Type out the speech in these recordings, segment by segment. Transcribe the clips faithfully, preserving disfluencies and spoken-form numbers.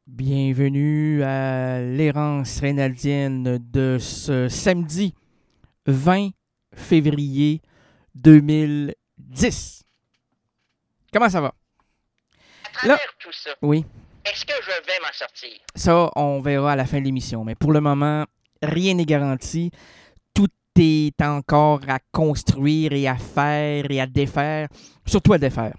Bienvenue à l'errance rénaldienne de ce samedi vingt février deux mille dix. Comment ça va? À travers Là, tout ça, oui, est-ce que je vais m'en sortir? ça, on verra à la fin de l'émission. Mais pour le moment, rien n'est garanti. Tout est encore à construire et à faire et à défaire. Surtout à défaire.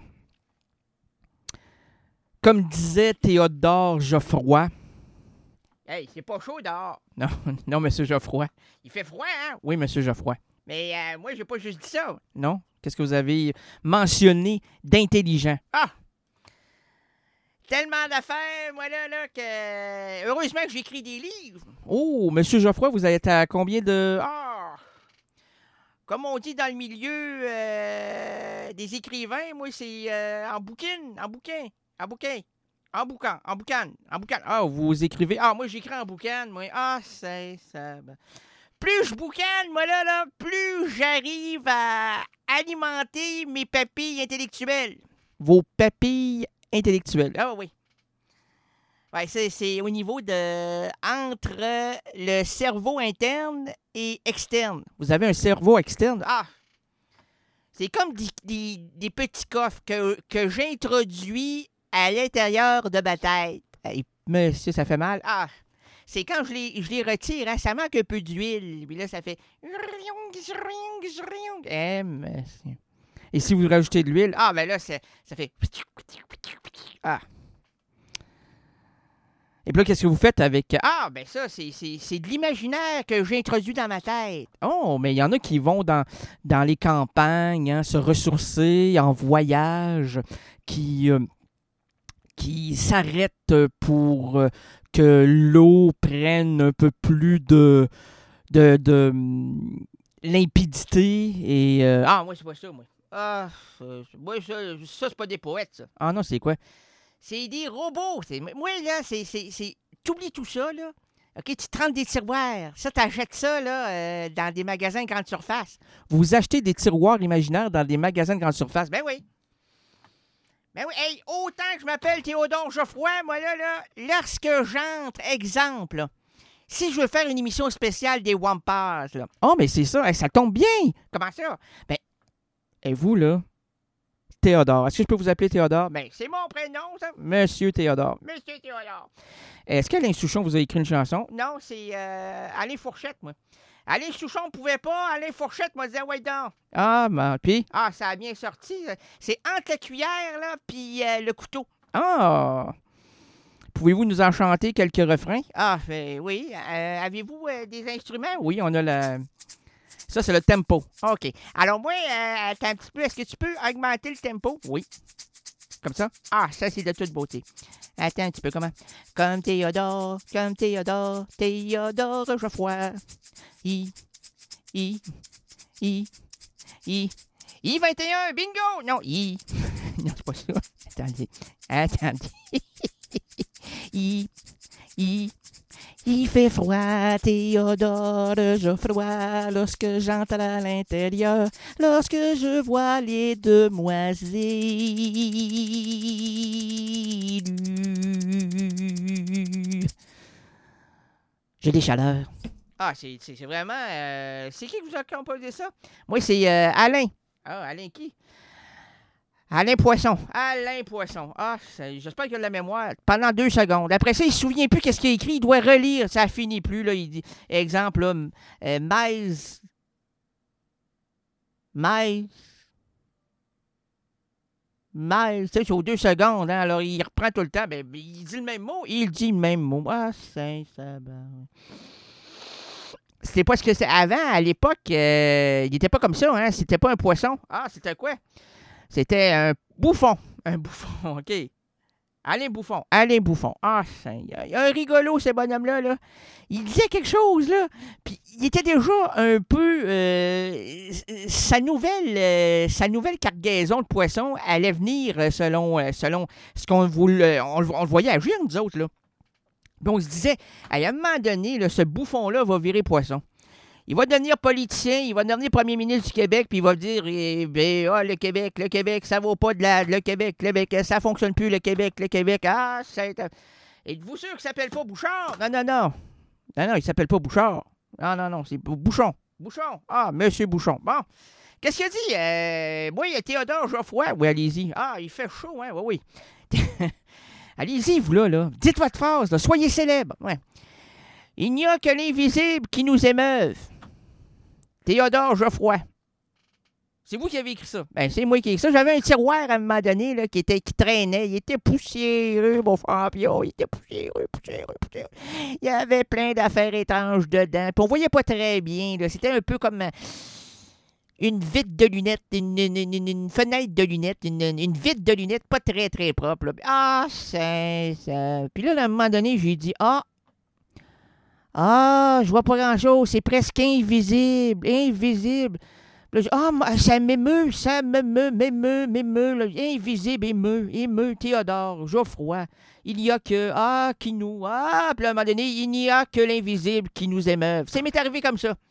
Comme disait Théodore Geoffroy. Hey, c'est pas chaud dehors. Non, non, monsieur Geoffroy. Il fait froid, hein? Oui, monsieur Geoffroy. Mais euh, moi, j'ai pas juste dit ça. Non? Qu'est-ce que vous avez mentionné d'intelligent? Ah! Tellement d'affaires, moi, là, là, que... Heureusement que j'écris des livres. Oh, monsieur Geoffroy, vous êtes à combien de... Ah! Comme on dit dans le milieu euh, des écrivains, moi, c'est euh, en bouquin, en bouquin, en bouquin, en boucan, en boucan, en boucan. Ah, vous écrivez... Ah, moi, j'écris en boucan, moi. Ah, c'est ça. Plus je boucane, moi, là, là, plus j'arrive à alimenter mes papilles intellectuelles. Vos papilles intellectuelles. Ah oui. Ouais, c'est, c'est au niveau de... entre le cerveau interne et externe. Vous avez un cerveau externe? Ah! C'est comme des, des, des petits coffres que, que j'introduis à l'intérieur de ma tête. Hey, monsieur, ça fait mal. Ah! C'est quand je les, je les retire, hein, ça manque un peu d'huile. Puis là, ça fait... Eh, monsieur. Et si vous rajoutez de l'huile? Ah, ben là, ça, ça fait... Ah. Et puis là, qu'est-ce que vous faites avec... Ah, ben ça, c'est, c'est, c'est de l'imaginaire que j'ai introduit dans ma tête. Oh, mais il y en a qui vont dans, dans les campagnes, hein, se ressourcer en voyage, qui, euh, qui s'arrêtent pour euh, que l'eau prenne un peu plus de, de, de hum, limpidité. Et, euh, Ah, moi, c'est pas ça, moi. Ah, euh, moi, ça, ça, c'est pas des poètes, ça. ah non, c'est quoi? C'est des robots. C'est, moi, là, c'est, c'est, c'est... T'oublies tout ça, là. OK, tu te rends des tiroirs. Ça, t'achètes ça, là, euh, dans des magasins de grande surface. Vous achetez des tiroirs imaginaires dans des magasins de grande surface. Ben oui. Ben oui. Hey, autant que je m'appelle Théodore Geoffroy, moi, là, là, lorsque j'entre, exemple, là, si je veux faire une émission spéciale des Wampas, là. Oh, mais c'est ça, hey, ça tombe bien. Comment ça? Ben, Et vous, là, Théodore, est-ce que je peux vous appeler Théodore? ben, c'est mon prénom, ça. Monsieur Théodore. Monsieur Théodore. Est-ce qu'Alain Souchon vous a écrit une chanson? Non, c'est euh, Alain Fourchette, moi. Alain Souchon ne pouvait pas. Alain Fourchette m'a dit « Ouais, donc. » Ah, ben, puis? Ah, ça a bien sorti. C'est entre la cuillère, là, puis euh, le couteau. Ah! Pouvez-vous nous en chanter quelques refrains? Ah, ben, oui. Euh, avez-vous euh, des instruments? Oui, on a la... Ça, c'est le tempo. OK. Alors, moi, euh, attends un petit peu. Est-ce que tu peux augmenter le tempo? Oui. Comme ça? Ah, ça, c'est de toute beauté. Attends un petit peu, comment? Comme Théodore, comme Théodore, Théodore Geoffroy. I, I, I, I, I vingt et un, bingo! Non, I. Non, c'est pas ça. Attendez. Attendez. I, I, il fait froid, Théodore Geoffroy, lorsque j'entre à l'intérieur, lorsque je vois les demoiselles. J'ai des chaleurs. Ah, c'est, c'est, c'est vraiment... Euh, c'est qui qui vous a composé ça? Moi, c'est euh, Alain. Ah, Alain qui? Alain Poisson. Alain Poisson. Ah, ça, j'espère qu'il a de la mémoire. Pendant deux secondes. Après ça, il ne se souvient plus qu'est-ce qu'il a écrit. Il doit relire. Ça finit plus. Là. Il dit, exemple, là, euh, mais... Mais... Mais... Tu sais, c'est aux deux secondes. Hein, alors, il reprend tout le temps. Ben, il dit le même mot. Il dit le même mot. Ah, c'est ça. Ben... C'était pas ce que c'est. Avant, à l'époque, euh, il n'était pas comme ça. Hein. C'était pas un poisson. Ah, c'était quoi? C'était un bouffon. Un bouffon, OK. Alain Bouffon. Alain Bouffon. Ah, il y a un rigolo, ce bonhomme-là. Là. Il disait quelque chose, là. Puis il était déjà un peu... Euh, sa nouvelle euh, sa nouvelle cargaison de poissons allait venir selon, selon ce qu'on voulait, on, on le voyait agir, nous autres, là. Puis on se disait, à un moment donné, là, ce bouffon-là va virer poisson. Il va devenir politicien, il va devenir premier ministre du Québec, puis il va dire, eh, ben, ah, le Québec, le Québec, ça vaut pas de la... Le Québec, le Québec, ça fonctionne plus, le Québec, le Québec, ah, c'est... Êtes-vous sûr qu'il ne s'appelle pas Bouchard? Non, non, non. Non, non, il ne s'appelle pas Bouchard. Non, non, non, c'est Bouchon. Bouchon. Ah, Monsieur Bouchon. Bon. Qu'est-ce qu'il a dit? Euh, moi, il y a Théodore Geoffroy. Oui, allez-y. Ah, il fait chaud, hein? Oui, oui. Allez-y, vous là, là. Dites votre phrase, là. Soyez célèbre. Ouais. Il n'y a que l'invisible qui nous émeuve. Théodore Geoffroy. C'est vous qui avez écrit ça. Ben, c'est moi qui ai écrit ça. J'avais un tiroir à un moment donné là, qui, était, qui traînait. Il était poussiéreux, mon champion. Il était poussiéreux, poussiéreux, poussiéreux. Il y avait plein d'affaires étranges dedans. Puis on voyait pas très bien. Là. C'était un peu comme une vitre de lunettes, une, une, une, une fenêtre de lunettes, une, une vitre de lunettes pas très, très propre. Là. Ah, c'est ça. Puis là, à un moment donné, j'ai dit, ah, ah, je vois pas grand-chose. C'est presque invisible, invisible. Ah, oh, ça m'émeut, ça m'émeut, m'émeut, m'émeut, là. Invisible, émeut, émeut, Théodore, Geoffroy. Il y a que, ah, qui nous, ah, puis à un moment donné, il n'y a que l'invisible qui nous émeuve. Ça m'est arrivé comme ça.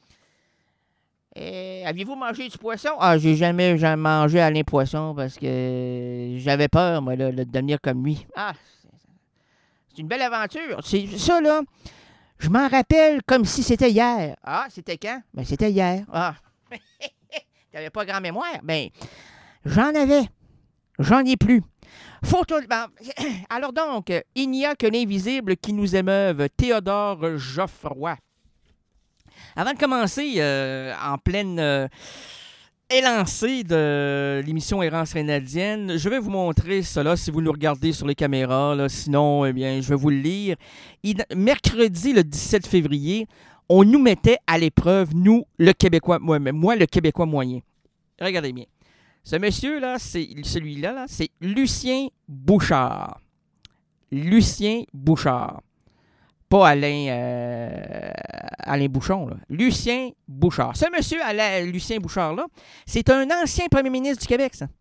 Et, aviez-vous mangé du poisson? Ah, j'ai jamais, jamais mangé Alain Poisson parce que j'avais peur, moi, là, de devenir comme lui. Ah, c'est une belle aventure. C'est ça, là, je m'en rappelle comme si c'était hier. Ah, c'était quand? Ben, c'était hier. Ah. T'avais pas grand mémoire? Ben, j'en avais. J'en ai plus. Photo... Ben, alors donc, il n'y a que l'invisible qui nous émeuve. Théodore Geoffroy. Avant de commencer, euh, en pleine euh, élancée de l'émission Errance Rénaldienne, je vais vous montrer cela si vous nous regardez sur les caméras. Là. Sinon, eh bien, je vais vous le lire. Il, mercredi, le dix-sept février, on nous mettait à l'épreuve, nous, le Québécois, moi, moi, le Québécois moyen. Regardez bien. Ce monsieur-là, c'est celui-là, là, c'est Lucien Bouchard. Lucien Bouchard. Pas Alain, euh, Alain Bouchon, là. Lucien Bouchard. Ce monsieur, Alain, Lucien Bouchard-là, c'est un ancien premier ministre du Québec, ça.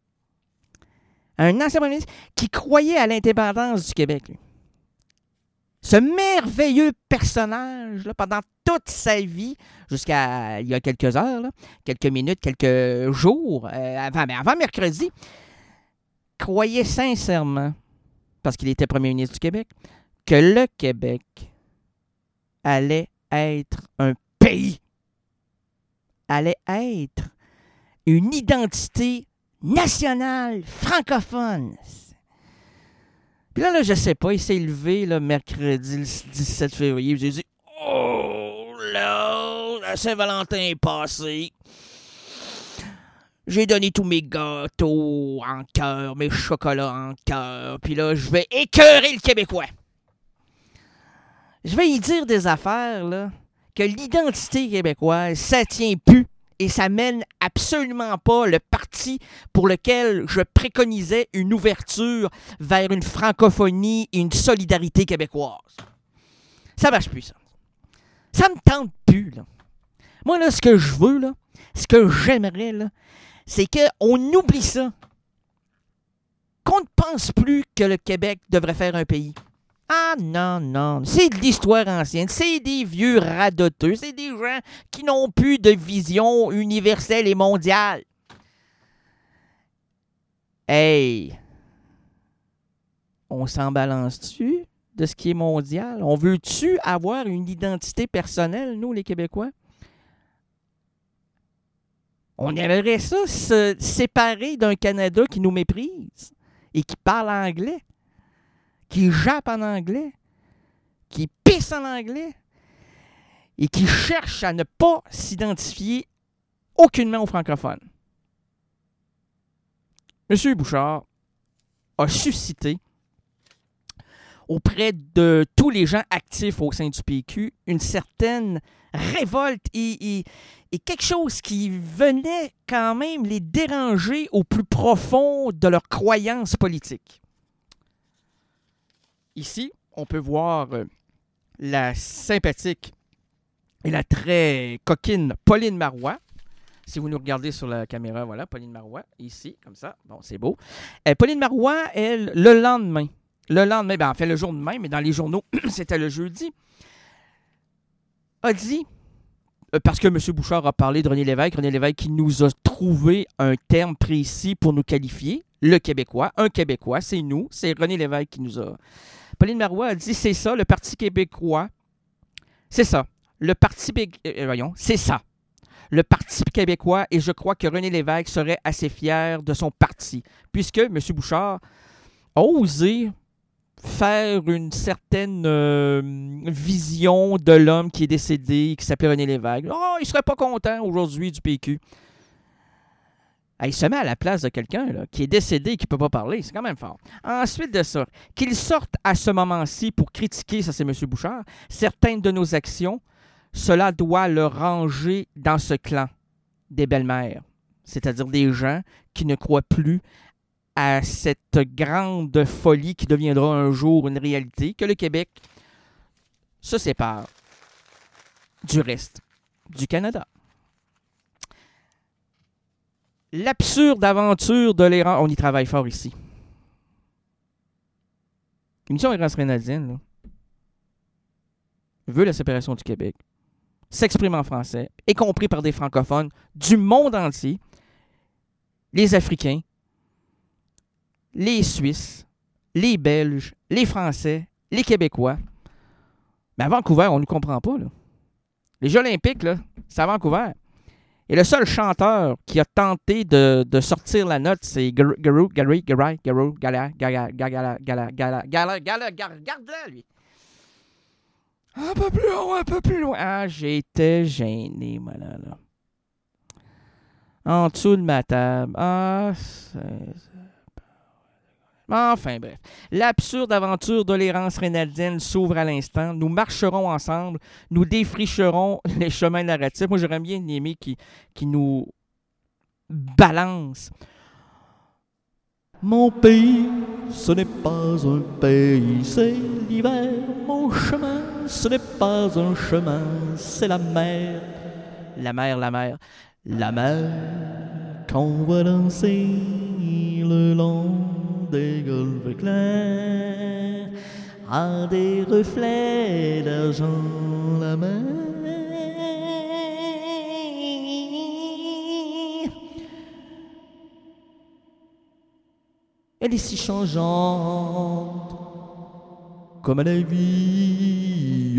Un ancien premier ministre qui croyait à l'indépendance du Québec, lui. Ce merveilleux personnage, là, pendant toute sa vie, jusqu'à il y a quelques heures, là, quelques minutes, quelques jours, euh, avant, ben avant mercredi, croyait sincèrement, parce qu'il était premier ministre du Québec, que le Québec allait être un pays, allait être une identité nationale francophone. Puis là, là, je sais pas, il s'est levé là, mercredi le dix-sept février. J'ai dit, oh là, la Saint-Valentin est passée. J'ai donné tous mes gâteaux en cœur, mes chocolats en cœur. Puis là, je vais écœurer le Québécois. Je vais y dire des affaires, là, que l'identité québécoise, ça tient plus. Et ça mène absolument pas le parti pour lequel je préconisais une ouverture vers une francophonie et une solidarité québécoise. Ça marche plus, ça. Ça me tente plus, là. Moi, là, ce que je veux, là, ce que j'aimerais, là, c'est qu'on oublie ça. Qu'on ne pense plus que le Québec devrait faire un pays. Ah non, non, c'est de l'histoire ancienne, c'est des vieux radoteux, c'est des gens qui n'ont plus de vision universelle et mondiale. Hey, on s'en balance-tu de ce qui est mondial? On veut-tu avoir une identité personnelle, nous, les Québécois? On aimerait ça se séparer d'un Canada qui nous méprise et qui parle anglais. Qui jappe en anglais, qui pisse en anglais et qui cherche à ne pas s'identifier aucunement aux francophones. M. Bouchard a suscité auprès de tous les gens actifs au sein du P Q une certaine révolte et, et, et quelque chose qui venait quand même les déranger au plus profond de leurs croyances politiques. Ici, on peut voir euh, la sympathique et la très coquine Pauline Marois. Si vous nous regardez sur la caméra, voilà, Pauline Marois, ici, comme ça. Bon, c'est beau. Euh, Pauline Marois, elle, le lendemain, le lendemain, ben, en fait, le jour de même, mais dans les journaux, c'était le jeudi, a dit, euh, parce que M. Bouchard a parlé de René Lévesque, René Lévesque qui nous a trouvé un terme précis pour nous qualifier, le Québécois, un Québécois, c'est nous, c'est René Lévesque qui nous a Pauline Marois a dit, c'est ça, le Parti québécois. C'est ça. Le Parti... Euh, voyons, c'est ça. Le Parti québécois, et je crois que René Lévesque serait assez fier de son parti, puisque M. Bouchard a osé faire une certaine euh, vision de l'homme qui est décédé, qui s'appelait René Lévesque. Oh, il serait pas content aujourd'hui du P Q. Ah, il se met à la place de quelqu'un là, qui est décédé et qui ne peut pas parler. C'est quand même fort. Ensuite de ça, qu'il sorte à ce moment-ci pour critiquer, ça c'est M. Bouchard, certaines de nos actions, cela doit le ranger dans ce clan des belles-mères. C'est-à-dire des gens qui ne croient plus à cette grande folie qui deviendra un jour une réalité, que le Québec se sépare du reste du Canada. L'absurde aventure de l'errance... On y travaille fort ici. L'émission Errance Rénadienne là, veut la séparation du Québec, s'exprime en français, est compris par des francophones du monde entier, les Africains, les Suisses, les Belges, les Français, les Québécois. Mais à Vancouver, on ne nous comprend pas. Là. Les Jeux olympiques, là, c'est à Vancouver. Et le seul chanteur qui a tenté de, de sortir la note, c'est Garou, Gary, Gary, Garou, Gala, Gala, Gala, Gala, Gala, Gala, Gala, regarde-là, lui. Un peu plus loin, un peu plus loin. Ah, j'étais gêné, moi, là, là. En dessous de ma table. Ah, c'est... Enfin, bref. L'absurde aventure de l'errance rénadienne s'ouvre à l'instant. Nous marcherons ensemble. Nous défricherons les chemins narratifs. Moi, j'aurais bien aimé qui, qui nous balance. Mon pays, ce n'est pas un pays, c'est l'hiver. Mon chemin, ce n'est pas un chemin, c'est la mer. La mer, la mer. La mer qu'on va danser le long des golfes clairs, à des reflets d'argent, la mer. Elle est si changeante comme la vie.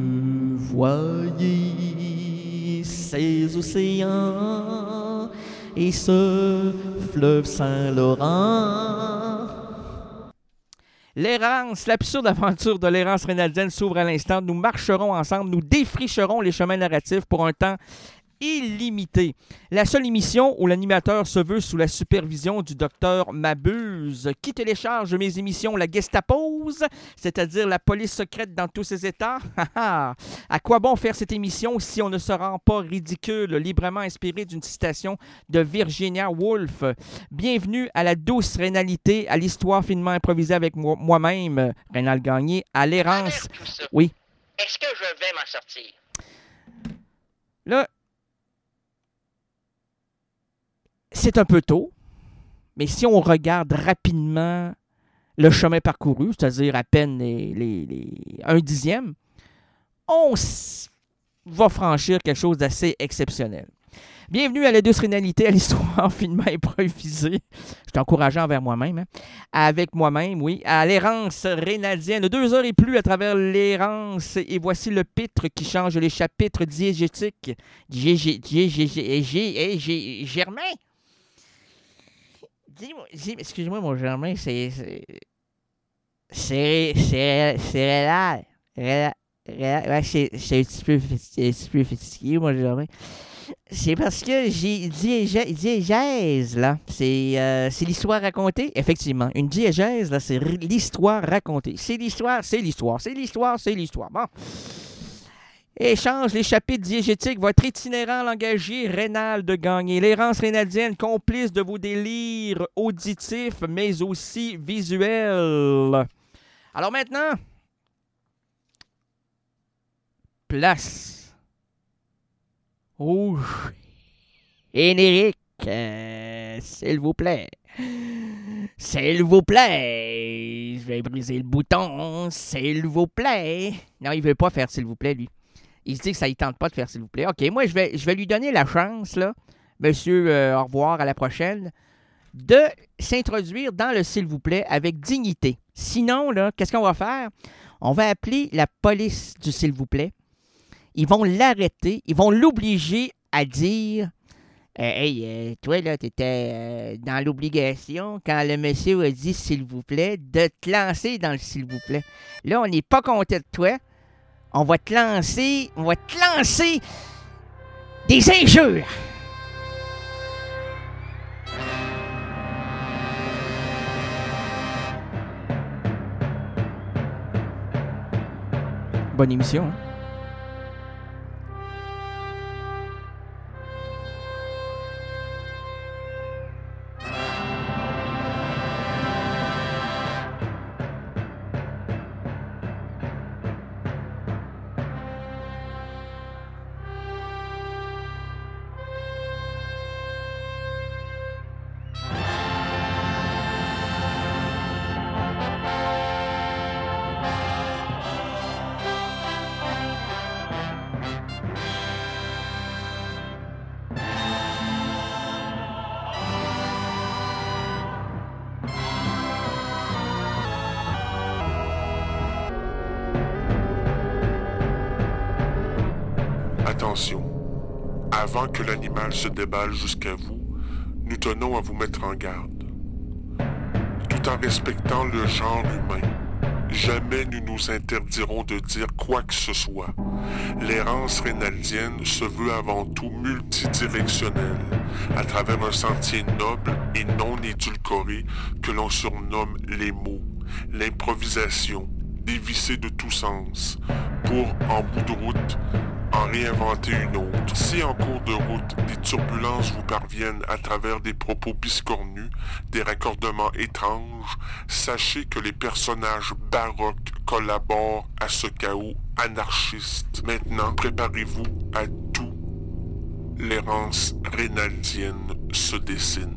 Voyez ces océans et ce fleuve Saint-Laurent. L'errance, l'absurde aventure de l'errance rénadienne s'ouvre à l'instant. Nous marcherons ensemble, nous défricherons les chemins narratifs pour un temps illimité. La seule émission où l'animateur se veut sous la supervision du docteur Mabuse, qui télécharge mes émissions La Gestapose, c'est-à-dire la police secrète dans tous ses états. À quoi bon faire cette émission si on ne se rend pas ridicule, librement inspiré d'une citation de Virginia Woolf. Bienvenue à la douce rénalité, à l'histoire finement improvisée avec moi- moi-même, Rénal Gagné, à l'errance. Oui. Est-ce que je vais m'en sortir? Là, c'est un peu tôt, mais si on regarde rapidement le chemin parcouru, c'est-à-dire à peine les, les, les un dixième, on s- va franchir quelque chose d'assez exceptionnel. Bienvenue à la douce rénalité, à l'histoire finement improvisée. Je suis encourageant envers moi-même. Hein? Avec moi-même, oui. À l'errance rénadienne. Deux heures et plus à travers l'errance. Et voici le pitre qui change les chapitres diégétiques. Germain! Dis-moi, dis, excuse-moi, mon Germain, c'est... C'est... C'est... C'est réel. Réel. Ouais, c'est, c'est un petit peu, c'est un petit peu fatigué, mon Germain. C'est parce que j'ai diégèse, diégèse là. C'est, euh, c'est l'histoire racontée. Effectivement, une diégèse, là, c'est r- l'histoire racontée. C'est l'histoire, c'est l'histoire, c'est l'histoire, c'est l'histoire. Bon. Échange les chapitres diégétiques, votre itinérant langagier rénal de Gagné. L'errance rénadienne, complice de vos délires auditifs, mais aussi visuels. Alors maintenant, place au générique, euh, s'il vous plaît. S'il vous plaît. Je vais briser le bouton. S'il vous plaît. Non, il veut pas faire s'il vous plaît, lui. Il se dit que ça ne tente pas de faire s'il vous plaît. OK, moi, je vais, je vais lui donner la chance, là. Monsieur, euh, au revoir, à la prochaine. de s'introduire dans le s'il vous plaît avec dignité. Sinon, là, qu'est-ce qu'on va faire? On va appeler la police du s'il vous plaît. Ils vont l'arrêter, ils vont l'obliger à dire euh, Hey, euh, toi, là, t'étais euh, dans l'obligation, quand le monsieur a dit s'il vous plaît, de te lancer dans le s'il vous plaît. Là, on n'est pas content de toi. On va te lancer, on va te lancer des injures. Bonne émission, hein? Attention, avant que l'animal se déballe jusqu'à vous, nous tenons à vous mettre en garde. Tout en respectant le genre humain, jamais nous nous interdirons de dire quoi que ce soit. L'errance rénaldienne se veut avant tout multidirectionnelle, à travers un sentier noble et non édulcoré que l'on surnomme les mots, l'improvisation, dévissée de tout sens, pour, en bout de route, en réinventer une autre. Si en cours de route, des turbulences vous parviennent à travers des propos biscornus, des raccordements étranges, sachez que les personnages baroques collaborent à ce chaos anarchiste. Maintenant, préparez-vous à tout. L'errance rénaldienne se dessine.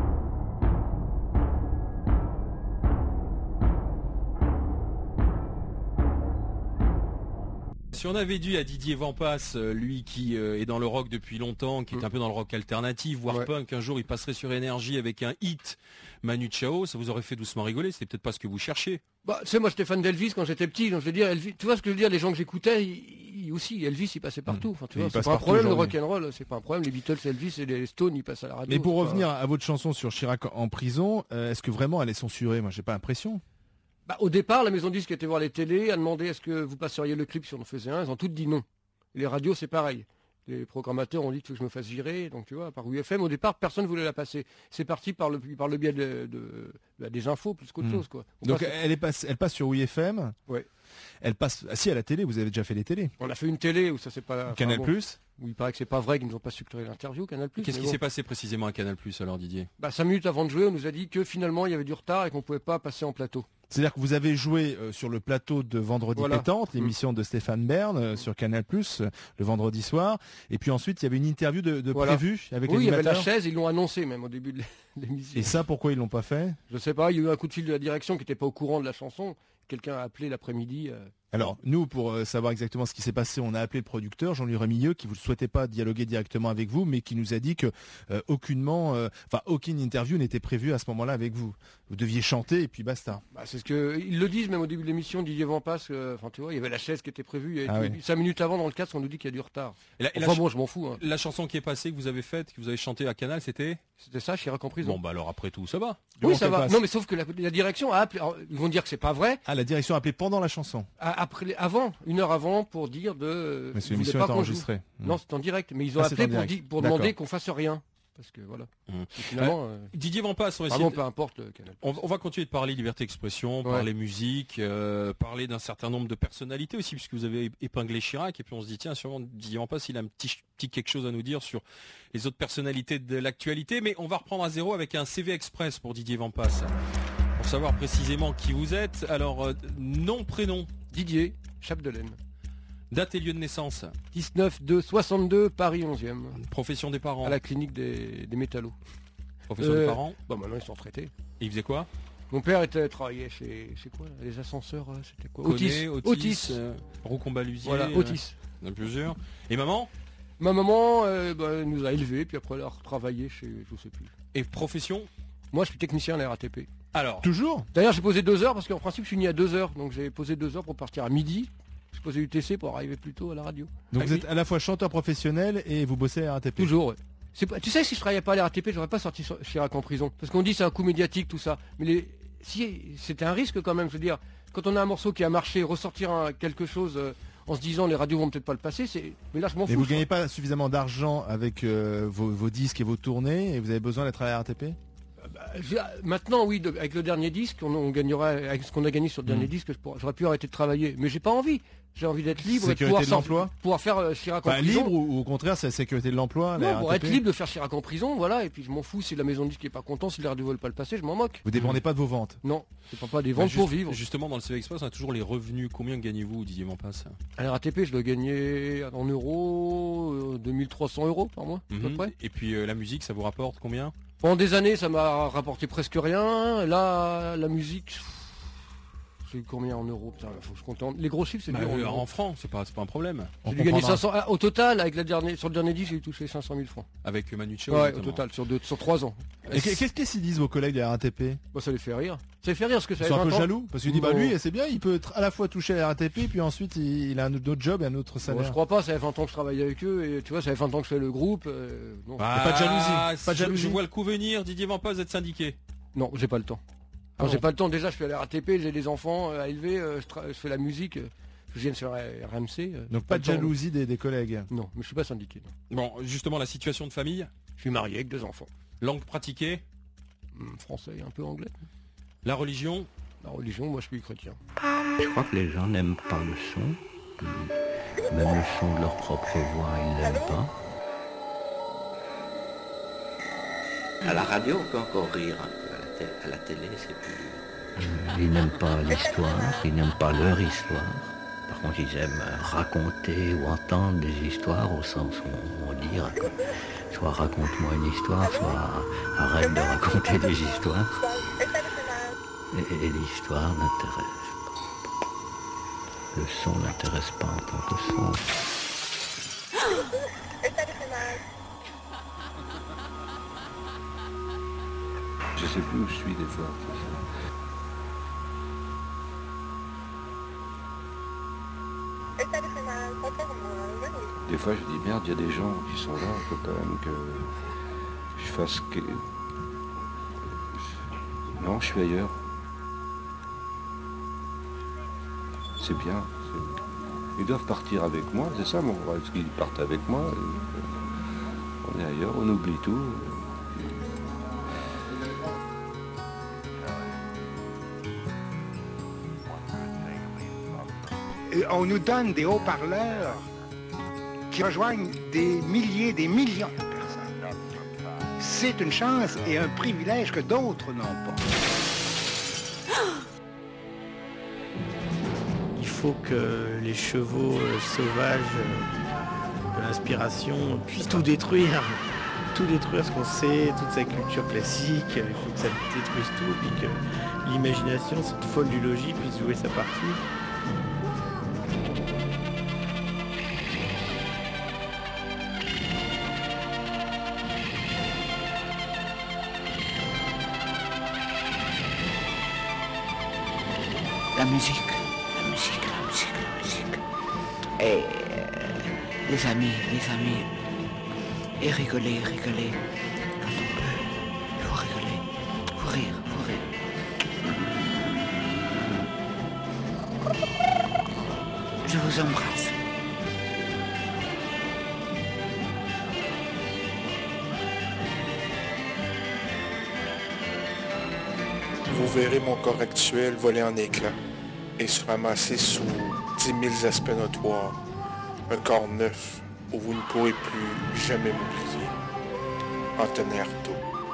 Si on avait dit à Didier Vampas, lui qui euh, est dans le rock depuis longtemps, qui est un peu dans le rock alternatif, voire ouais. punk, un jour il passerait sur Énergie avec un hit Manu Chao, ça vous aurait fait doucement rigoler, c'était peut-être pas ce que vous cherchiez. Bah, tu sais, moi j'étais fan d'Elvis quand j'étais petit, donc je veux dire, Elvis, tu vois ce que je veux dire, les gens que j'écoutais, ils, ils aussi, Elvis il passait partout, enfin, tu vois, c'est pas un problème le rock'n'roll, c'est pas un problème, les Beatles, Elvis et les Stones ils passent à la radio. Mais pour revenir pas... à votre chanson sur Chirac en prison, euh, est-ce que vraiment elle est censurée? Moi j'ai pas l'impression. Bah, au départ, la maison de disques était voir les télés, a demandé est-ce que vous passeriez le clip si on en faisait un, ils ont toutes dit non. Les radios, c'est pareil. Les programmateurs ont dit que je me fasse virer, donc tu vois, par U F M, au départ, personne ne voulait la passer. C'est parti par le, par le biais de, de, de, des infos plus qu'autre mmh. chose, quoi. On donc passe... elle, est passe, elle passe sur U F M. Ouais. Elle passe, ah, si à la télé, vous avez déjà fait les télés. On a fait une télé où ça c'est pas. Canal enfin, bon, Plus. où il paraît que c'est pas vrai qu'ils nous ont pas sucré l'interview, Canal Plus. Qu'est-ce qui bon. s'est passé précisément à Canal Plus alors, Didier? Bah cinq minutes avant de jouer, on nous a dit que finalement il y avait du retard et qu'on pouvait pas passer en plateau. C'est-à-dire que vous avez joué euh, sur le plateau de Vendredi voilà. Pétante, l'émission mmh. de Stéphane Bern euh, sur Canal Plus euh, le vendredi soir. Et puis ensuite, il y avait une interview de, de voilà. prévue avec oui, l'animateur. Oui, il y avait la chaise, ils l'ont annoncé même au début de l'émission. Et ça, pourquoi ils l'ont pas fait? Je sais pas, il y a eu un coup de fil de la direction qui n'était pas au courant de la chanson. Quelqu'un a appelé l'après-midi. Euh... Alors, nous, pour euh, savoir exactement ce qui s'est passé, on a appelé le producteur, Jean-Louis Remilleux, qui ne souhaitait pas dialoguer directement avec vous, mais qui nous a dit que euh, aucunement, enfin, euh, aucune interview n'était prévue à ce moment-là avec vous. Vous deviez chanter et puis basta. Bah, c'est ce que ils le disent même au début de l'émission, Didier Vampas. Euh, enfin, tu vois, il y avait la chaise qui était prévue. Ah oui. Cinq minutes avant, dans le casque, on nous dit qu'il y a du retard. Et la, et enfin la bon, je m'en fous. Hein. La chanson qui est passée, que vous avez faite, que vous avez chantée à Canal, c'était C'était ça, Chirac en prison. Bon, bah alors après tout, ça va. Oui, ça va. Passe. Non, mais sauf que la, la direction a appelé. Alors, ils vont dire que c'est pas vrai. Ah, la direction a appelé pendant la chanson. À, après, avant, une heure avant, pour dire de. Mais c'est l'émission est enregistrée. Non, c'est en direct. Mais ils ont ah, appelé pour, di- pour demander qu'on fasse rien. Parce que voilà. Mmh. Finalement, euh, Didier Vampas, on va essayer. De... peu importe le canal. On, on va continuer de parler liberté d'expression, ouais. parler musique, euh, parler d'un certain nombre de personnalités aussi, puisque vous avez épinglé Chirac, et puis on se dit tiens, sûrement Didier Vampas, il a un petit, petit quelque chose à nous dire sur les autres personnalités de l'actualité, mais on va reprendre à zéro avec un C V Express pour Didier Vampas, pour savoir précisément qui vous êtes. Alors, euh, nom, prénom. Didier Chapdelaine. Date et lieu de naissance. dix-neuf deux soixante-deux, Paris onzième. Profession des parents. À la clinique des, des métallos. Profession euh, des parents. Bah maintenant ils sont retraités. Et ils faisaient quoi? Mon père était travaillait chez, chez quoi? Les ascenseurs, c'était quoi? Otis. Otis. Otis. Euh, Roucombalusier. Voilà, Otis. Il y en a plusieurs. Et maman? Ma maman euh, bah, nous a élevés, puis après elle a retravaillé chez, je sais plus. Et profession? Moi, je suis technicien à la R A T P. Alors, Toujours D'ailleurs, j'ai posé deux heures parce qu'en principe, je suis né à deux heures. Donc, j'ai posé deux heures pour partir à midi. J'ai posé U T C pour arriver plus tôt à la radio. Donc Ah vous oui. êtes à la fois chanteur professionnel et vous bossez à la R A T P. Toujours, ouais. C'est pas- Tu sais, si je travaillais pas à la R A T P, j'aurais pas sorti so- Chirac en prison. Parce qu'on dit c'est un coup médiatique, tout ça. Mais les... si c'était un risque quand même, je veux dire, quand on a un morceau qui a marché, ressortir un- quelque chose euh, en se disant les radios vont peut-être pas le passer, c'est. Mais là, je m'en Mais fous. vous je gagnez pas suffisamment d'argent avec euh, vos, vos disques et vos tournées et vous avez besoin d'être à la R A T P. Je- Maintenant, oui, de- avec le dernier disque, on, on gagnera avec ce qu'on a gagné sur le dernier Mm. disque, je pourrais- j'aurais pu arrêter de travailler. Mais j'ai pas envie. J'ai envie d'être libre et de Sécurité pouvoir, de sor- l'emploi pouvoir faire euh, Chirac en Enfin, prison. libre ou, ou au contraire c'est la sécurité de l'emploi, la Non, pour R A être T P. libre de faire Chirac en prison, voilà, et puis je m'en fous si la maison de disque est pas content, si les radios veulent pas le passer, je m'en moque. Vous dépendez pas de vos ventes. Non, c'est pas, pas des bah, ventes pour juste- vivre. Justement, dans le C V Express, on a toujours les revenus. Combien gagnez-vous, Didier Vampas? À la R A T P, je dois gagner en euros, euh, deux mille trois cents euros par mois, à peu Mhm. près. Et puis euh, la musique, ça vous rapporte combien? Pendant des années, ça m'a rapporté presque rien. Là, la musique, pff, j'ai eu combien en euros? Putain, faut que je compte en... Les gros chiffres, c'est Bah, dur en euh, euros. en francs, c'est pas, c'est pas un problème. On J'ai dû gagner comprendra. cinq cents. Ah, au total, avec la dernière, sur le dernier disque, j'ai touché cinq cent mille francs. Avec Manu Chao. Ouais, au notamment. total, sur, deux, sur trois ans. Et qu'est- qu'est-ce qu'ils disent vos collègues de la R A T P? Bah, ça les fait rire. Ça les fait rire parce que ça Ils fait sont un peu vingt ans. jaloux parce qu'ils disent bah Non. lui c'est bien, il peut être à la fois toucher à la R A T P puis ensuite il, il a un autre job et un autre Moi, salaire. je crois pas, ça fait vingt ans que je travaille avec eux et tu vois, ça fait vingt ans que je fais le groupe. euh, non. Ah, pas de jalousie, pas de je- jalousie. Je vois le coup venir, Didier Vampas d'être syndiqué. Non, j'ai pas le temps. Ah Non, bon. j'ai pas le temps. Déjà, je suis à la R A T P, j'ai des enfants euh, à élever, euh, je, tra- je fais la musique, euh, je viens de faire R M C. euh, Donc j'ai pas de le temps. jalousie des, des collègues. Non, mais je suis pas syndiqué. non. Bon, justement, la situation de famille, Je suis marié avec deux enfants. langue pratiquée, Hum, Français et un peu anglais. la religion. La religion, moi, je suis chrétien. Je crois que les gens n'aiment pas le son. Même le son de leur propre voix, ils l'aiment pas. À la radio, on peut encore rire un peu. À la, té- à la télé, c'est plus dur. Euh, Ils n'aiment pas l'histoire, ils n'aiment pas leur histoire. Par contre, ils aiment euh, raconter ou entendre des histoires au sens où on dit raconte- soit raconte-moi une histoire, soit arrête de raconter des histoires. Et, et l'histoire n'intéresse pas. Le son n'intéresse pas en tant que son. Je sais plus où je suis des fois. c'est ça. Des fois, je dis merde, il y a des gens qui sont là, il faut quand même que je fasse que. Non, je suis ailleurs. C'est bien. c'est- Ils doivent partir avec moi, c'est ça mon rêve, parce qu'ils partent avec moi. euh, On est ailleurs, on oublie tout. Et on nous donne des haut-parleurs qui rejoignent des milliers, des millions de personnes. C'est une chance et un privilège que d'autres n'ont pas. Il faut que les chevaux euh, sauvages euh, de l'inspiration puissent tout détruire. Tout détruire ce qu'on sait, toute sa culture classique. Il faut que ça détruise tout, puis que l'imagination, cette folle du logis, puisse jouer sa partie. La musique, la musique, la musique, la musique. Et euh, les amis, les amis. Et rigoler, rigoler. Quand on peut. Il faut rigoler. Il faut rire, il faut rire. Je vous embrasse. Vous verrez mon corps actuel voler en éclats et se ramasser sous dix mille aspects notoires. Un corps neuf où vous ne pourrez plus jamais m'oublier. Anthony Artaud.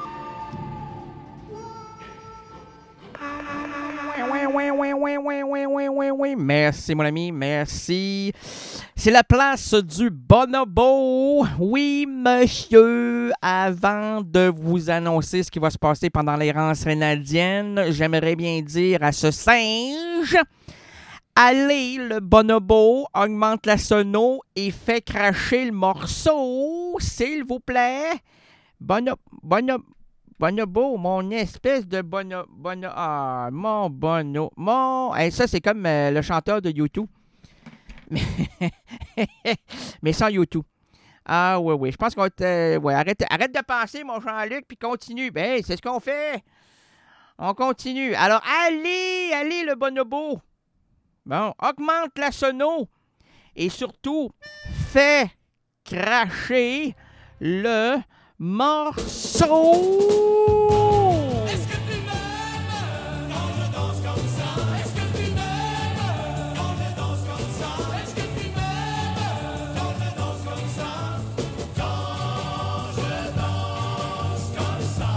Oui, oui, oui, oui, oui, oui, oui, oui, oui. Merci, mon ami, merci. C'est la place du bonobo. Oui, monsieur. Avant de vous annoncer ce qui va se passer pendant l'errance rénadienne, j'aimerais bien dire à ce singe, allez, le bonobo, augmente la sono et fait cracher le morceau, s'il vous plaît. Bono, bono, Bonobo, mon espèce de bono... bono ah, mon bono... Mon... Hey, ça, c'est comme euh, le chanteur de YouTube. Mais, Mais sans YouTube. Ah oui, oui. Je pense qu'on va te... ouais, arrête, arrête de penser, mon Jean-Luc, puis continue. Ben, c'est ce qu'on fait. On continue. Alors, allez, allez, le bonobo. Bon, augmente la sono. Et surtout, fais cracher le morceau. Est-ce que tu m'aimes quand je danse comme ça? Est-ce que tu m'aimes quand je danse comme ça? Est-ce que tu m'aimes quand je danse comme ça? Quand je danse comme ça.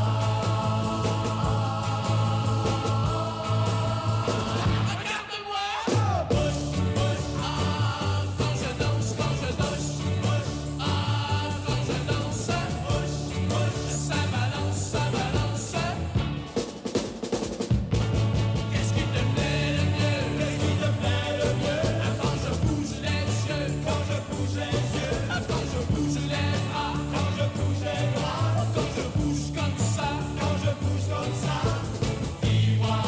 Regarde-moi, bouge, bouge, ah, quand je danse, quand je danse, bouge, ah, quand je danse, bouge, bouge, ça balance, ça balance. Qu'est-ce qui te plaît le mieux? Qu'est-ce qui te plaît le mieux? Ah, quand je bouge les yeux, quand je bouge les yeux, ah, quand je bouge les bras, quand je bouge les bras, quand je bouge comme ça, quand je bouge comme ça. Dis-moi,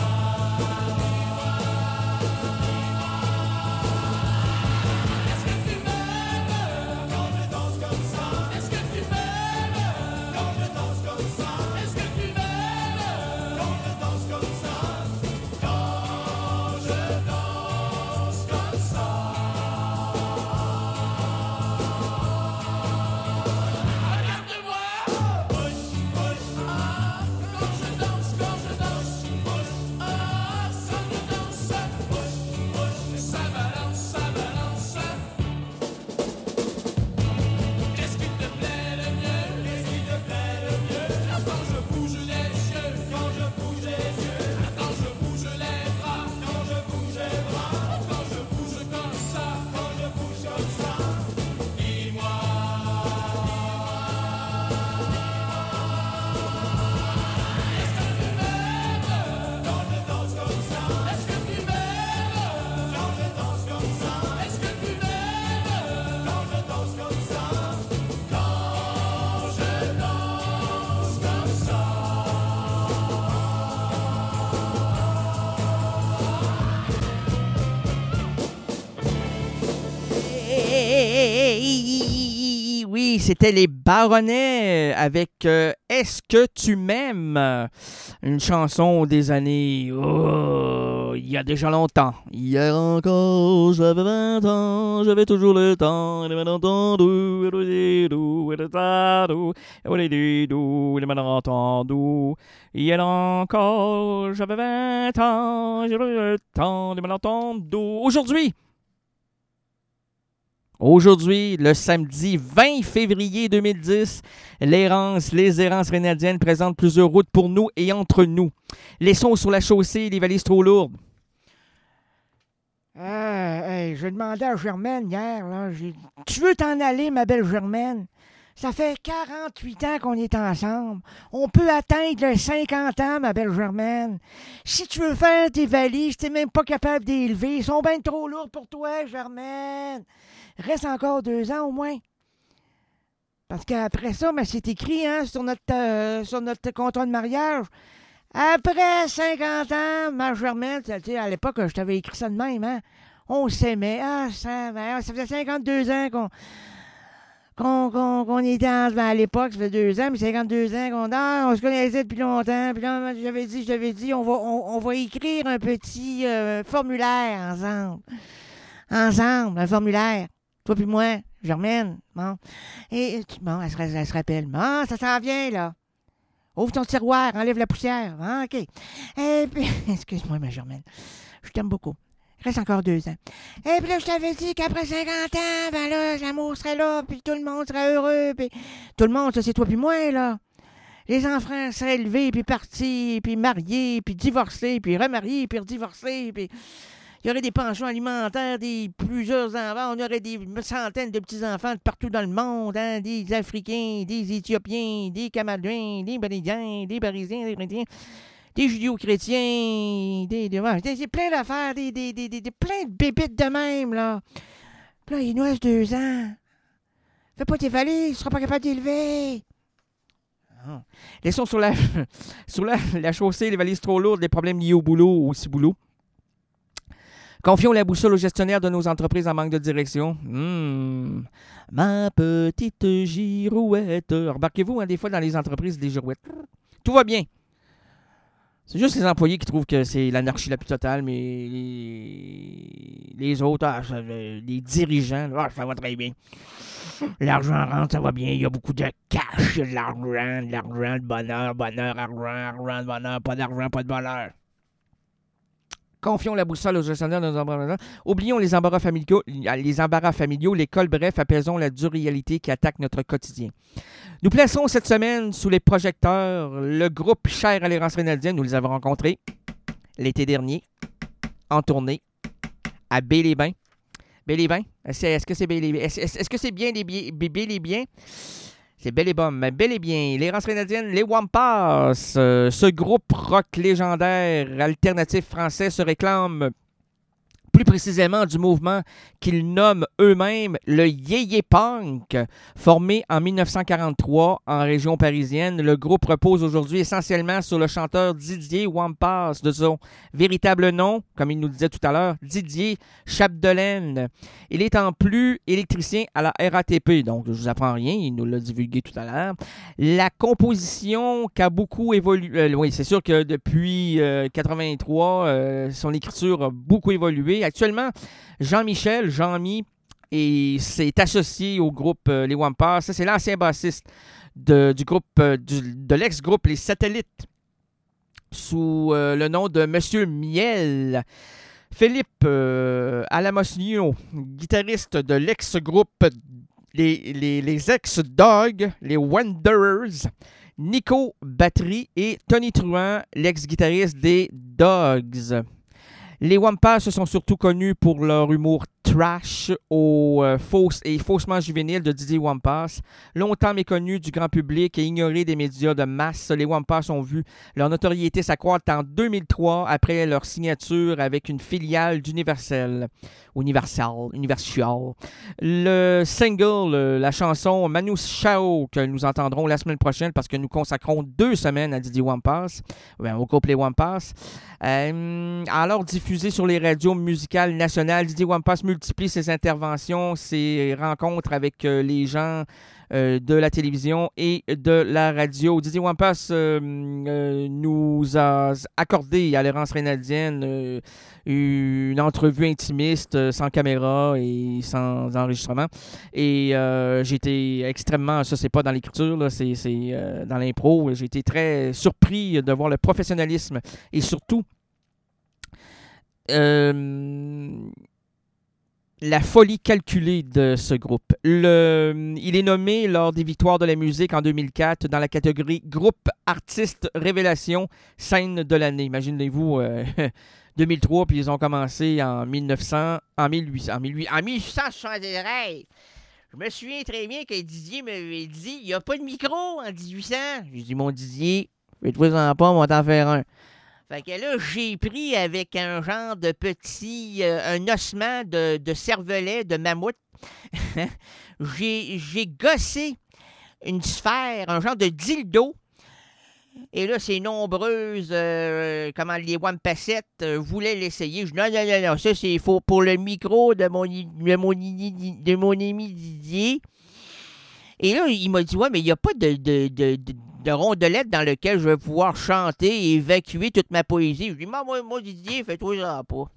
est-ce que tu m'aimes quand je danse comme ça? Est-ce que tu m'aimes quand je danse comme ça? Est-ce que tu m'aimes quand je danse comme ça? Quand je danse comme ça. Regarde-moi, bouge, bouge, ah, quand je danse, quand je danse, bouge, ah, ça me danse, bouge, bouge, ça balance, ça balance. Qu'est-ce qui te plaît le mieux? Qu'est-ce qui te plaît le mieux? Ah, quand je bouge les yeux, quand je bouge les yeux, ah, quand je bouge les bras, quand je bouge les bras, quand je bouge comme ça, quand je bouge comme ça. Dis-moi, est-ce que tu m'aimes quand je danse comme ça? Est-ce que tu m'aimes quand je danse comme ça? Est-ce que tu m'aimes quand je danse comme ça? Quand je danse comme ça. Hey, oui, c'était les Baronnets avec euh, Est-ce que tu m'aimes? Une chanson des années... oh, il y a déjà longtemps. Hier encore, j'avais vingt ans, j'avais toujours le temps, les malentendus, et les doux, et les tardous, et les doux, et les malentendus. Hier encore, j'avais vingt ans, j'avais le temps, les malentendus. Aujourd'hui, Aujourd'hui, le samedi vingt février deux mille dix, l'errance, les errances rénadiennes présentent plusieurs routes pour nous et entre nous. Les sons sur la chaussée, les valises trop lourdes. Euh, hey, j'ai demandé à Germaine hier, là, j'ai dit, tu veux t'en aller, ma belle Germaine? Ça fait quarante-huit ans qu'on est ensemble. On peut atteindre les cinquante ans, ma belle Germaine. Si tu veux faire tes valises, t'es même pas capable d'élever. Ils sont bien trop lourds pour toi, Germaine. Reste encore deux ans au moins. Parce qu'après ça, ben, c'est écrit hein, sur, notre, euh, sur notre contrat de mariage. Après cinquante ans, ma Germaine, tu sais, à l'époque, je t'avais écrit ça de même, hein? On s'aimait. Ah, ça, ben, ça faisait cinquante-deux ans qu'on... Qu'on, qu'on, qu'on était en, ben à l'époque, ça fait deux ans, mais cinquante-deux ans qu'on ah, on se connaissait depuis longtemps. Puis là, j'avais dit, j'avais dit, on va, on, on va écrire un petit euh, formulaire ensemble. Ensemble, un formulaire. Toi puis moi, Germaine. Bon. Et bon, elle se, elle se rappelle. Bon, ça s'en vient, là. Ouvre ton tiroir, enlève la poussière. Bon, OK. Et puis, excuse-moi, ma Germaine. Je t'aime beaucoup. Reste encore deux ans. Et puis là, je t'avais dit qu'après cinquante ans, ben là, l'amour serait là, puis tout le monde serait heureux, puis tout le monde, ça, c'est toi puis moi, là. Les enfants seraient élevés, puis partis, puis mariés, puis divorcés, puis remariés, puis redivorcés, puis il y aurait des pensions alimentaires, des plusieurs enfants, on aurait des centaines de petits-enfants de partout dans le monde, hein, des Africains, des Éthiopiens, des Camerounais, des Brésilien, des Parisiens, des Chrétiens. Des judéo-chrétiens, des, des, ouais, des, des plein d'affaires, des, des, des, des, des plein de bébites de même, là. Puis là, il nous reste deux ans. Fais pas tes valises, tu seras pas capable d'élever. Ah. Laissons sur la, sur la, la chaussée les valises trop lourdes, les problèmes liés au boulot ou au ciboulot. Confions la boussole aux gestionnaires de nos entreprises en manque de direction. Mmh. Ma petite girouette. Remarquez-vous, hein, des fois, dans les entreprises, des girouettes. Tout va bien. C'est juste les employés qui trouvent que c'est l'anarchie la plus totale, mais les, les autres, ah, ça, les dirigeants, ah, ça va très bien. L'argent rentre, ça va bien. Il y a beaucoup de cash, il y a de l'argent, de l'argent, de bonheur, bonheur, argent, argent, de bonheur, pas d'argent, pas de bonheur. Confions la boussole aux gestionnaires de nos embarras. Oublions les embarras familiaux, les embarras familiaux, l'école, bref, apaisons la dure réalité qui attaque notre quotidien. Nous plaçons cette semaine sous les projecteurs le groupe cher à l'errance rénaldienne. Nous les avons rencontrés l'été dernier, en tournée, à Baie-les-Bains. Baie-les-Bains? Est-ce, est-ce que c'est Baie-les-Bains? Est-ce, est-ce que c'est bien les Baie-les-Bains? C'est bel et bon, mais bel et bien. L'errance rénaldienne, les Wampas, euh, ce groupe rock légendaire alternatif français se réclame plus précisément du mouvement qu'ils nomment eux-mêmes le Yéyé Punk. Formé en dix-neuf cent quarante-trois en région parisienne, le groupe repose aujourd'hui essentiellement sur le chanteur Didier Wampas, de son véritable nom, comme il nous disait tout à l'heure, Didier Chapdelaine. Il est en plus électricien à la R A T P, donc je ne vous apprends rien, il nous l'a divulgué tout à l'heure. La composition qui a beaucoup évolué, euh, oui, c'est sûr que depuis euh, quatre-vingt-trois, euh, son écriture a beaucoup évolué. Actuellement, Jean-Michel, Jean-Mi, et s'est associé au groupe euh, Les Wampas. Ça, c'est l'ancien bassiste de, du groupe, euh, du, de l'ex-groupe Les Satellites, sous euh, le nom de Monsieur Miel. Philippe euh, Alamosnio, guitariste de l'ex-groupe les, les, les ex-Dogs, les Wanderers. Nico, batterie, et Tony Truant, l'ex-guitariste des Dogs. Les Wampas se sont surtout connus pour leur humour trash au, euh, fausse et faussement juvénile de Didier Wampas. Longtemps méconnus du grand public et ignorés des médias de masse, les Wampas ont vu leur notoriété s'accroître en deux mille trois après leur signature avec une filiale d'Universal. Universal, Universal. Le single, la chanson Manu Chao, que nous entendrons la semaine prochaine parce que nous consacrons deux semaines à Didier Wampas, bien, au groupe Les Wampas. Euh, alors diffusé sur les radios musicales nationales, Didier Wampas multiplie ses interventions, ses rencontres avec euh, les gens euh, de la télévision et de la radio. Didier Wampas euh, euh, nous a accordé à l'errance rénaldienne euh, une entrevue intimiste, euh, sans caméra et sans enregistrement. Et euh, j'ai été extrêmement, ça c'est pas dans l'écriture, là, c'est, c'est euh, dans l'impro, j'ai été très surpris de voir le professionnalisme et surtout euh, la folie calculée de ce groupe. Le, il est nommé lors des Victoires de la musique en deux mille quatre dans la catégorie Groupe Artiste Révélation Scène de l'année. Imaginez-vous, euh, deux mille trois, puis ils ont commencé en mille neuf cents, en mille huit cents, en mille huit cents, en mille huit cent soixante-treize. Je me souviens très bien que Didier m'avait dit « Il n'y a pas de micro en dix-huit cents. » J'ai dit « Mon Didier, fais-toi-en pas, on va t'en faire un. » Fait que là, j'ai pris avec un genre de petit... Euh, un ossement de, de cervelet, de mammouth. j'ai, j'ai gossé une sphère, un genre de dildo. Et là, ces nombreuses... Euh, comment les Wampassettes euh, voulaient l'essayer. Je dis non, non, non, non, ça c'est faux. Pour le micro de mon, de mon, de mon ami Didier. Et là, il m'a dit, ouais, mais il n'y a pas de... de, de, de de rondelette dans lequel je vais pouvoir chanter et évacuer toute ma poésie. Je dis, moi, moi, moi Didier, fais-toi-en pas.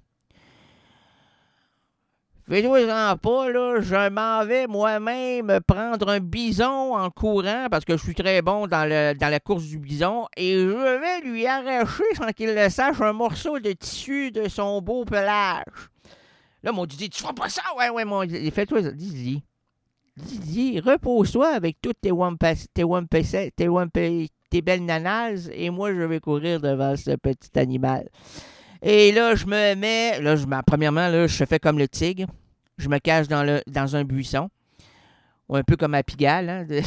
Fais-toi-en pas, là. Je m'en vais moi-même prendre un bison en courant parce que je suis très bon dans, le, dans la course du bison et je vais lui arracher, sans qu'il le sache, un morceau de tissu de son beau pelage. Là, mon Didier, tu feras pas ça? Ouais, ouais, mon Didier. Fais-toi ça, Didier. Didier, repose-toi avec toutes tes wampas, tes wampas, tes wampas, tes belles nanas, et moi, je vais courir devant ce petit animal. Et là, je me mets, là, je, premièrement, là, je fais comme le tigre. Je me cache dans, le, dans un buisson. Ou un peu comme à Pigalle. Hein, de...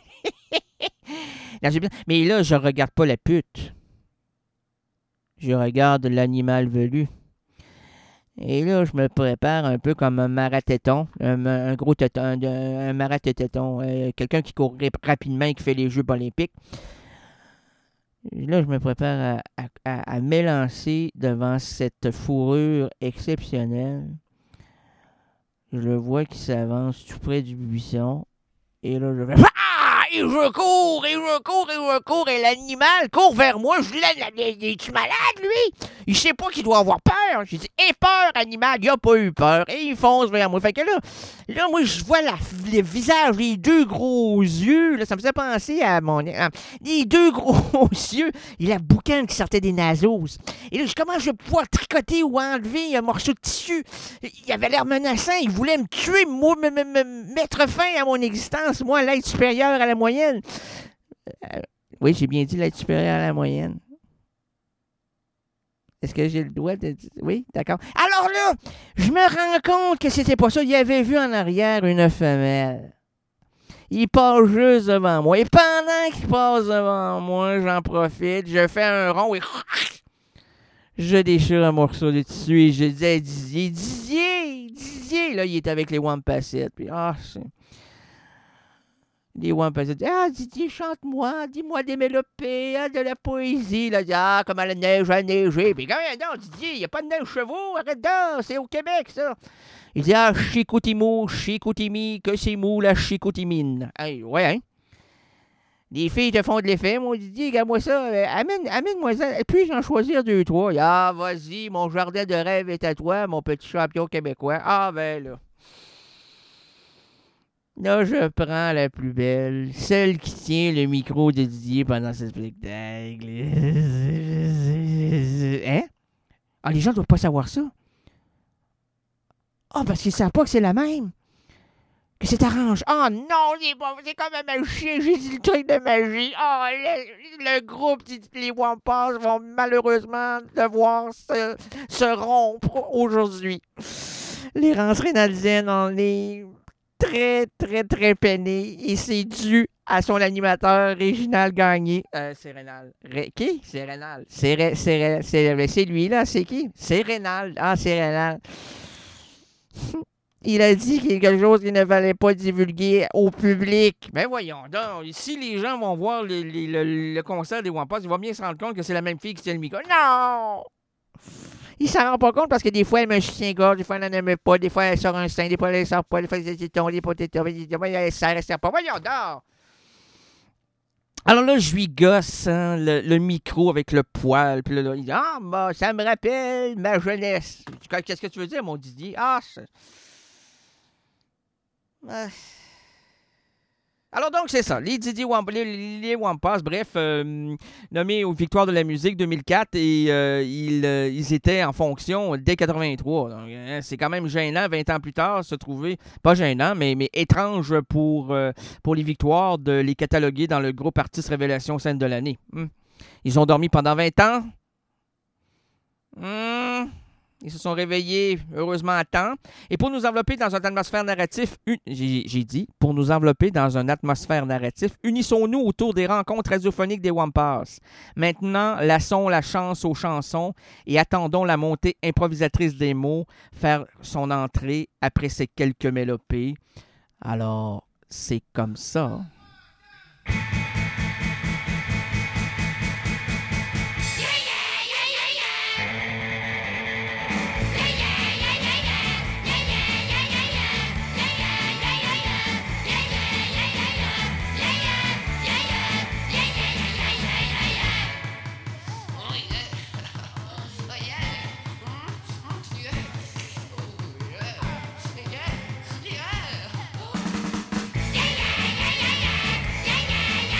Mais là, je regarde pas la pute. Je regarde l'animal velu. Et là, je me prépare un peu comme un maratéton, un, un gros téton, un, un maratéton, euh, quelqu'un qui court rapidement et qui fait les Jeux olympiques. Là, je me prépare à, à, à m'élancer devant cette fourrure exceptionnelle. Je le vois qui s'avance tout près du buisson. Et là, je fais... Ah! Et je cours, et je cours, et je cours, et l'animal court vers moi. Je l'ai... Es-tu malade, lui? Il sait pas qu'il doit avoir peur. J'ai dit, aie peur, animal. Il a pas eu peur. Et il fonce vers moi. Fait que là, là moi, je vois la, le visage, les deux gros yeux. Là, ça me faisait penser à mon... À, les deux gros yeux. Et la boucane qui sortait des nasos. Et là, comment je vais pouvoir tricoter ou enlever un morceau de tissu? Il avait l'air menaçant. Il voulait me tuer, moi, me, me, me mettre fin à mon existence. Moi, l'être supérieur à la moyenne. Euh, oui, j'ai bien dit l'être supérieur à la moyenne. Est-ce que j'ai le droit de dire... Oui, d'accord. Alors là, je me rends compte que c'était pas ça. Il avait vu en arrière une femelle. Il passe juste devant moi. Et pendant qu'il passe devant moi, j'en profite. Je fais un rond et... Je déchire un morceau de tissu et je dis à Didier, Didier, Didier. Là, il est avec les Wampassettes. Puis, ah, c'est... Les Wampassettes. Ah, Didier, chante-moi, dis-moi des mélopées, ah, de la poésie. Là, ah, comment la neige a neigé. Puis, quand même, non, Didier, il n'y a pas de neige chevaux, arrête donc, c'est au Québec, ça. Il dit, ah, Chicoutimi, Chicoutimi, que c'est mou, la Chicoutimi. Hey, ouais, hein. Les filles te font de l'effet, moi, Didier, regarde-moi ça, euh, amène, amène-moi ça, et puis j'en choisir deux, trois. Ah, vas-y, mon jardin de rêve est à toi, mon petit champion québécois. Ah, ben là. Là, je prends la plus belle, celle qui tient le micro de Didier pendant ce spectacle. Hein? Ah, les gens ne doivent pas savoir ça. Ah, oh, parce qu'ils ne savent pas que c'est la même. Que c'est arrange. Ah oh, non, c'est, pas, c'est comme un magie. J'ai dit le truc de magie. Ah, oh, le, le groupe, les Wampas vont malheureusement devoir se, se rompre aujourd'hui. Les rentrées naldiennes, on est très, très, très peinés. Et c'est dû à son animateur Réginald Gagné. Euh, c'est Rénal. Ré, qui? C'est Rénal. C'est, Ré, c'est, Ré, c'est, c'est lui, là. C'est qui? C'est Rénal. Ah, c'est Rénal. Il a dit quelque chose qu'il ne fallait pas divulguer au public. Ben voyons donc, si les gens vont voir le, le, le, le concert des Wampas, ils vont bien se rendre compte que c'est la même fille qui tient le micro. Non! Il s'en rend pas compte parce que des fois, elle me chien-gorge, des fois, elle n'en aime pas, des fois, elle sort un sein, des fois, elle ne sort pas, des fois, elle est pas tétons, des fois, elle ne sert pas. Voyons donc! Alors là, je lui gosse hein, le, le micro avec le poil. Puis là, il dit « Ah, bah, ça me rappelle ma jeunesse. » Qu'est-ce que tu veux dire, mon Didier? Ah, c'est... Alors donc, c'est ça. Les Didier Wampas, les, les Wampas, bref, euh, nommés aux Victoires de la musique deux mille quatre, et euh, ils, euh, ils étaient en fonction dès quatre-vingt-trois. Donc, hein, c'est quand même gênant, vingt ans plus tard, se trouver, pas gênant, mais, mais étrange pour, euh, pour les Victoires de les cataloguer dans le groupe Artiste Révélation Scène de l'année. Hum. Ils ont dormi pendant vingt ans. Hum. Ils se sont réveillés, heureusement, à temps. Et pour nous envelopper dans une atmosphère narrative, un... j'ai, j'ai dit, pour nous envelopper dans une atmosphère narrative, unissons-nous autour des rencontres radiophoniques des Wampas. Maintenant, laissons la chance aux chansons et attendons la montée improvisatrice des mots faire son entrée après ces quelques mélopées. Alors, c'est comme ça. Yeah!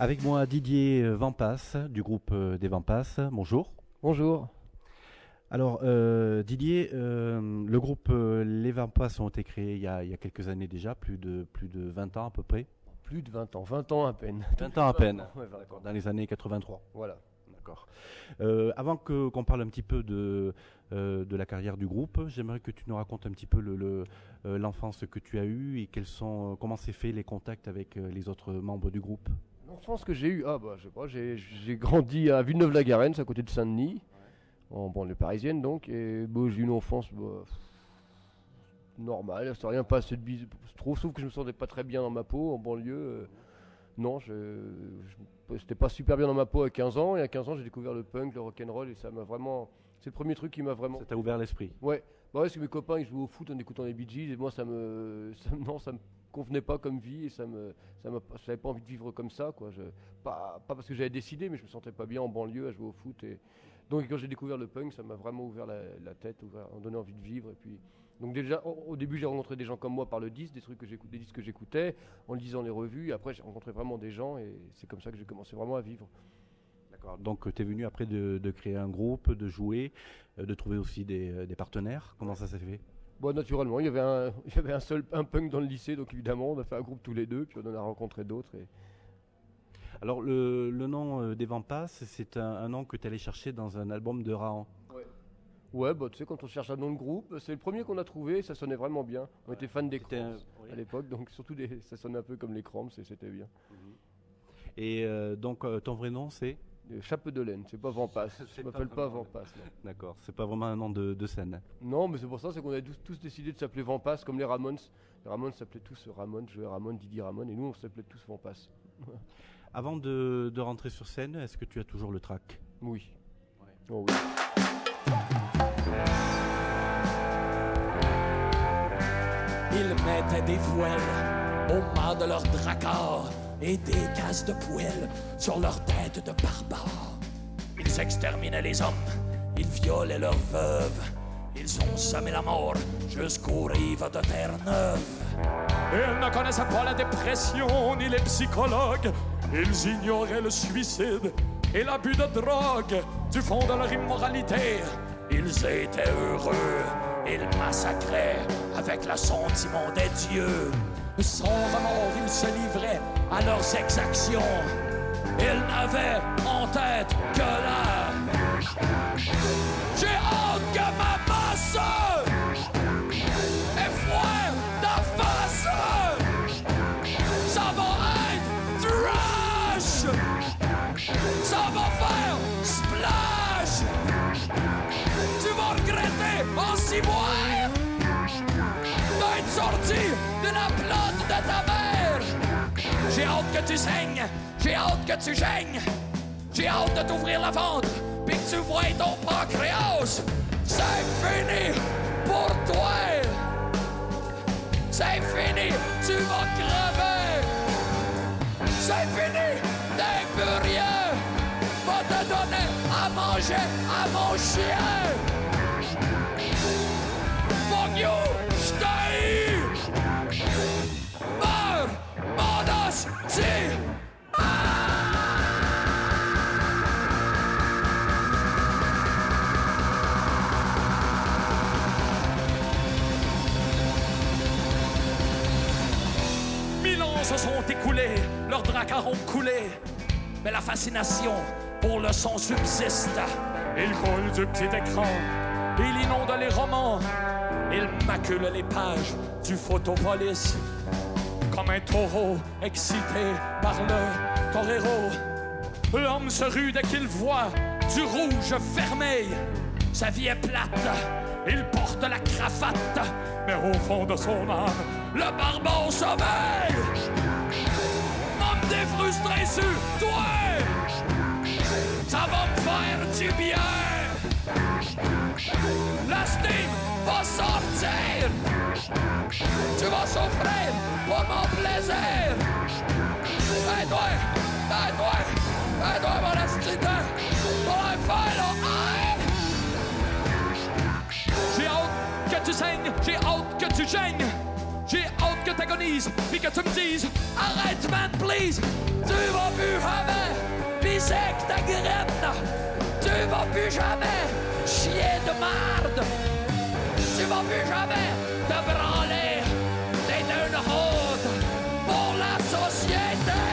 Avec moi Didier Vampas du groupe euh, des Vampas. Bonjour. Bonjour. Alors euh, Didier, euh, le groupe euh, Les Vampas ont été créés il y, a, il y a quelques années déjà, plus de, plus de vingt ans à peu près. Plus de vingt ans, vingt ans à peine. vingt ans à peine, Ouais, vingt ans. dans les années quatre-vingt-trois. Voilà. D'accord. Euh, avant que, qu'on parle un petit peu de, euh, de la carrière du groupe, j'aimerais que tu nous racontes un petit peu le, le, euh, l'enfance que tu as eue et quels sont, comment s'est fait les contacts avec euh, les autres membres du groupe. L'enfance que j'ai eue, ah bah je sais pas, j'ai, j'ai grandi à Villeneuve-la-Garenne, c'est à côté de Saint-Denis, en banlieue parisienne donc, et bah, j'ai eu une enfance bah, normale, c'est rien passé de bis, trop, sauf que je me sentais pas très bien dans ma peau en banlieue. Euh, non, je, je c'était pas super bien dans ma peau à quinze ans, et à quinze ans j'ai découvert le punk, le rock'n'roll, et ça m'a vraiment, c'est le premier truc qui m'a vraiment... Ça t'a ouvert l'esprit. Ouais, bah ouais, parce que mes copains ils jouaient au foot en écoutant les Bee Gees, et moi ça me, ça, non, ça me convenait pas comme vie, et ça me, ça m'a, j'avais pas envie de vivre comme ça, quoi. Je, pas, pas parce que j'avais décidé, mais je me sentais pas bien en banlieue à jouer au foot, et donc quand j'ai découvert le punk, ça m'a vraiment ouvert la, la tête, ouvert, donné envie de vivre, et puis donc déjà au, au début j'ai rencontré des gens comme moi par le disque, des trucs que j'écoutais, des disques que j'écoutais, en lisant les revues, et après j'ai rencontré vraiment des gens, et c'est comme ça que j'ai commencé vraiment à vivre. D'accord. Donc tu es venu après de, de créer un groupe, de jouer, euh, de trouver aussi des, des partenaires. Comment ça s'est fait? Bon, naturellement, il y avait un, il y avait un seul un punk dans le lycée, donc évidemment, on a fait un groupe tous les deux, puis on en a rencontré d'autres. Et... Alors, le, le nom euh, des Vampas, c'est un, un nom que tu allais chercher dans un album de Rahan. Ouais. Ouais, bah tu sais, quand on cherche un nom de groupe, c'est le premier qu'on a trouvé, ça sonnait vraiment bien. On ouais. était fans des Cramps un... oui. à l'époque, donc surtout des... ça sonnait un peu comme les Cramps, et c'était bien. Mm-hmm. Et euh, donc, euh, ton vrai nom, c'est Chapeau de laine, c'est pas Vampas. Je m'appelle pas, pas Vampas. D'accord, c'est pas vraiment un nom de, de scène. Non, mais c'est pour ça, c'est qu'on a tous, tous décidé de s'appeler Vampas, comme les Ramones. Les Ramones s'appelaient tous Ramon, je jouais Ramon, Didier Ramon, et nous on s'appelait tous Vampas. Avant de, de rentrer sur scène, est-ce que tu as toujours le trac? Oui. Ouais. Oh, oui. Ils mettaient des voiles au mât de leur dracard et des cases de poêle sur leur tête de barbares. Ils exterminaient les hommes, ils violaient leurs veuves, ils ont semé la mort jusqu'aux rives de Terre-Neuve. Ils ne connaissaient pas la dépression ni les psychologues, ils ignoraient le suicide et l'abus de drogue. Du fond de leur immoralité, ils étaient heureux, ils massacraient avec l'assentiment des dieux. Sans remords, ils se livraient à leurs exactions. Ils n'avaient en tête que la... J'ai hâte que ma masse effroie ta face. Ça va être trash. Ça va faire splash. Tu vas regretter en six mois d'être sorti de la plante de ta mère. J'ai hâte que tu saignes, j'ai hâte que tu gênes, j'ai hâte de t'ouvrir la ventre, puis que tu vois ton pancréas. C'est fini pour toi. C'est fini, tu vas crever. C'est fini, t'es plus rien. Va te donner à manger à mon chien. Fuck you, j't'ai eu. Meurs, mon hostie. Mille ans se sont écoulés, leurs dracars ont coulé, mais la fascination pour le son subsiste. Il coule du petit écran, il inonde les romans, il macule les pages du Photopolis. Comme un taureau excité par le torero, l'homme se rue dès qu'il voit du rouge vermeil. Sa vie est plate, il porte la cravate, mais au fond de son âme, le barbare sommeil. M'en défrustré sur toi, ça va me faire du bien. La steam va sortir, tu vas souffrir pour mon plaisir. Aide-toi, aide-toi, aide-toi mon assistant pour un faire le J'ai hâte que tu saignes, j'ai hâte que tu gênes, j'ai hâte que que t'agonises, puis que tu me dises arrête man, please. Tu vas plus jamais pisser avec ta graine. Tu vas plus jamais chier de merde. Tu vas plus jamais te branler d'être une honte pour la société.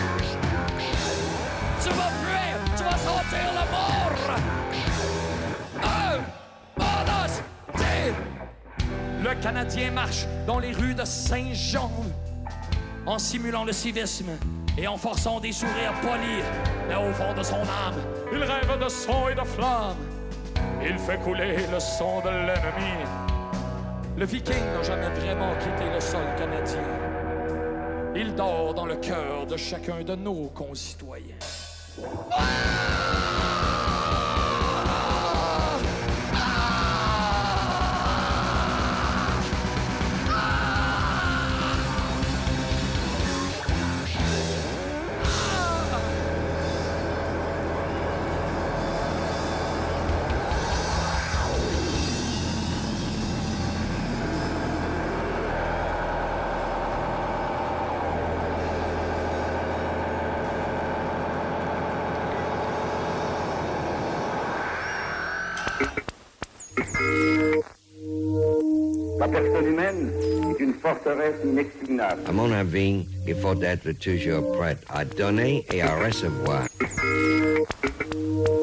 Tu vas fuir, tu vas sentir la mort. Un, monastique. Le Canadien marche dans les rues de Saint-Jean en simulant le civisme et en forçant des sourires polis. Mais au fond de son âme, il rêve de sang et de flammes. Il fait couler le sang de l'ennemi. Le Viking n'a jamais vraiment quitté le sol canadien. Il dort dans le cœur de chacun de nos concitoyens. La personne humaine est une forteresse inexpugnable. À mon avis, il faut être toujours prêt à donner et à recevoir.